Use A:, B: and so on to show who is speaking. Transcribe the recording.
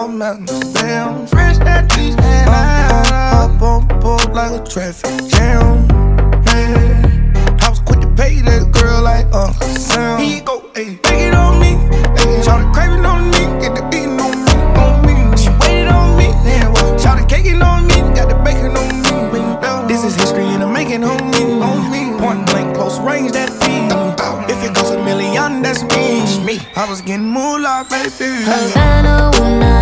A: all mountains. Damn, fresh that cheese and up on board like a traffic jam. Man, I was quick to pay that girl like Uncle Sam. He go, ayy, take it on me. Ayy, shout the craving on me, get the beating on me, on me. She waited on me, then what? Shout the caking on me, got the bacon on me. This is history and I'm making on me, on me. Point blank, close range, that feed. If it goes $1 million, that's me. I was getting moolah, baby.
B: Havana,